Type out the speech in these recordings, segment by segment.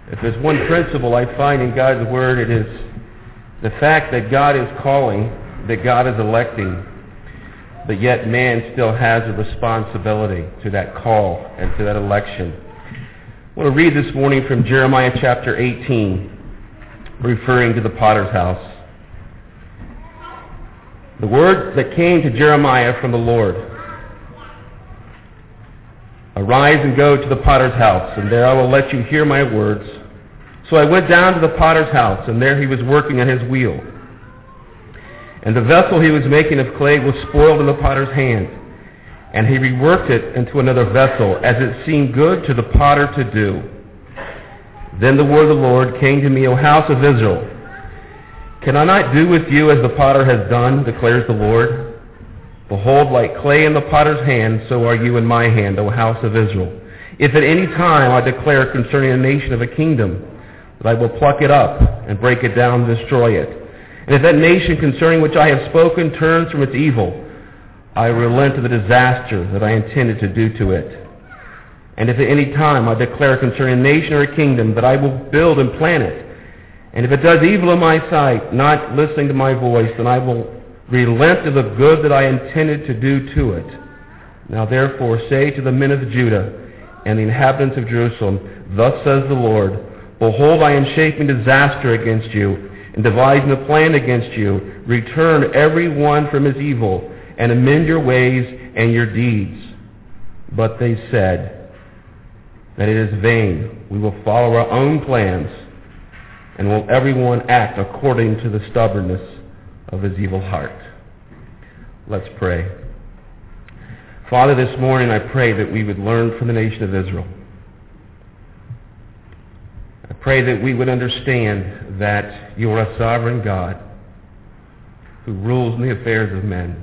If there's one principle I find in God's Word, it is the fact that God is calling, that God is electing, but yet man still has a responsibility to that call and to that election. I want to read this morning from Jeremiah chapter 18, referring to the potter's house. The word that came to Jeremiah from the Lord: Arise and go to the potter's house, and there I will let you hear my words. So I went down to the potter's house, and there he was working on his wheel. And the vessel he was making of clay was spoiled in the potter's hand, and he reworked it into another vessel, as it seemed good to the potter to do. Then the word of the Lord came to me, O house of Israel, can I not do with you as the potter has done, declares the Lord? Behold, like clay in the potter's hand, so are you in my hand, O house of Israel. If at any time I declare concerning a nation of a kingdom, that I will pluck it up and break it down and destroy it. And if that nation concerning which I have spoken turns from its evil, I relent of the disaster that I intended to do to it. And if at any time I declare concerning a nation or a kingdom that I will build and plant it, and if it does evil in my sight, not listening to my voice, then I will relent of the good that I intended to do to it. Now therefore say to the men of Judah and the inhabitants of Jerusalem, Thus says the Lord, Behold, I am shaping disaster against you, and devising a plan against you. Return every one from his evil, and amend your ways and your deeds. But they said that it is vain. We will follow our own plans, and will everyone act according to the stubbornness of his evil heart. Let's pray. Father, this morning I pray that we would learn from the nation of Israel. I pray that we would understand that you are a sovereign God who rules in the affairs of men.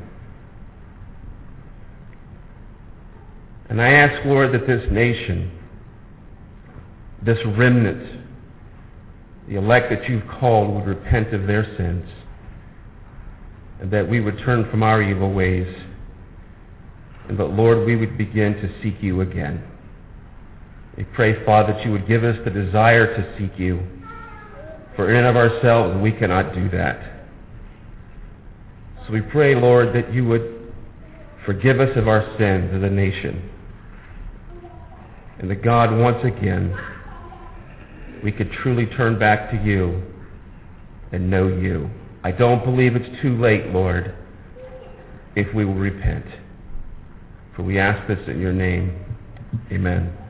And I ask, Lord, that this nation, this remnant, the elect that you've called, would repent of their sins, and that we would turn from our evil ways, and that, Lord, we would begin to seek you again. We pray, Father, that you would give us the desire to seek you, for in and of ourselves we cannot do that. So we pray, Lord, that you would forgive us of our sins as a nation, and that, God, once again, we could truly turn back to you and know you. I don't believe it's too late, Lord, if we will repent. For we ask this in your name. Amen.